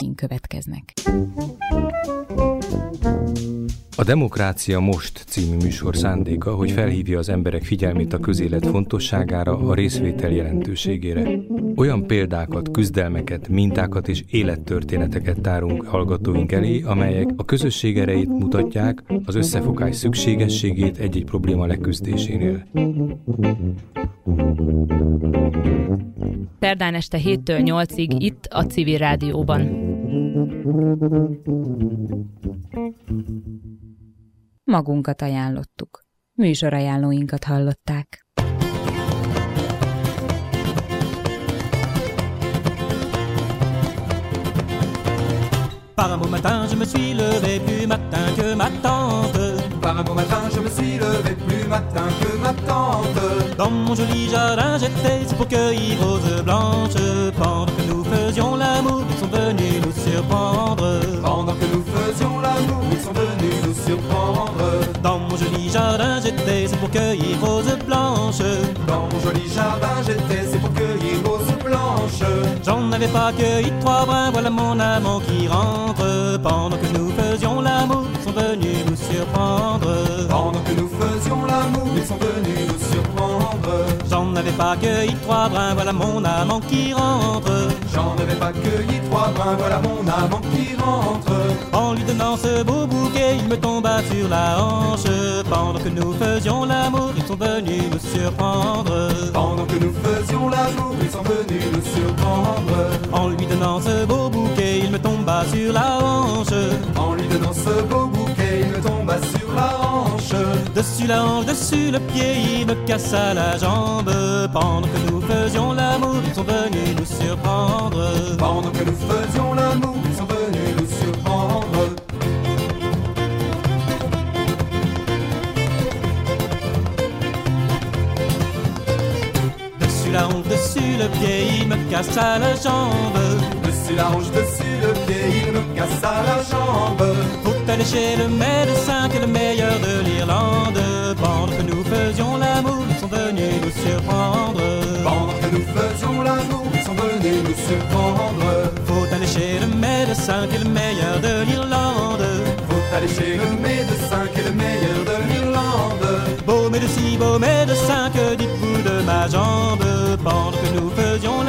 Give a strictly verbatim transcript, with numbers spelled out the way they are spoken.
perceink következnek. A Demokrácia Most című műsor szándéka, hogy felhívja az emberek figyelmét a közélet fontosságára, a részvétel jelentőségére. Olyan példákat, küzdelmeket, mintákat és élettörténeteket tárunk hallgatóink elé, amelyek a közösség erejét mutatják, az összefogás szükségességét egy-egy probléma leküzdésénél. Szerdán este héttől nyolcig itt a Civil Rádióban. Magunkat ajánlottuk. Műsorajánlóinkat hallották. Par un beau matin, je me suis levé plus matin que ma tante. Par un beau matin, je me suis levé plus matin que ma tante. Dans mon joli jardin, j'étais pour cueillir roses blanches. Pendant que nous faisions l'amour, ils sont venus nous surprendre. Pendant que nous faisions l'amour, ils sont venus nous surprendre. Dans mon joli jardin, j'étais pour cueillir roses blanches. Dans mon joli jardin, j'étais pour cueillir roses blanches. J'en avais pas cueilli trois brins, voilà mon amant qui rentre. Pendant que nous faisions l'amour, ils sont venus nous surprendre. Pendant que nous faisions l'amour, ils sont venus nous surprendre. J'en avais pas cueilli trois brins, voilà mon amant qui rentre. J'en avais pas cueilli trois brins, voilà mon amant qui rentre. En lui donnant ce beau bouquet, il me tomba sur la hanche. Pendant que nous faisions l'amour, ils sont venus nous surprendre. Pendant que nous faisions l'amour, ils sont venus nous surprendre. En lui donnant ce beau bouquet, il me tomba sur la hanche. En lui donnant ce beau bouquet, il me tomba sur la hanche. Dessus la hanche, dessus le pied, il me cassa la jambe. Pendant que nous faisions l'amour, ils sont venus nous surprendre. Pendant que nous faisions l'amour, ils sont venus nous surprendre. Dessus la hanche, dessus le pied, il me cassa la jambe. Dessus la hanche, dessus le pied, il me cassa la jambe. Faut aller chez le médecin qui est le meilleur de l'Irlande. Pendant que nous faisions l'amour, ils sont venus nous surprendre. Pendant que nous faisions l'amour, ils sont venus nous surprendre. Faut aller chez le médecin qui est le meilleur de l'Irlande. Faut aller chez le médecin qui est le meilleur de l'Irlande. Beau médecin, beau médecin, que dites-vous de ma jambe? Pendant que nous faisions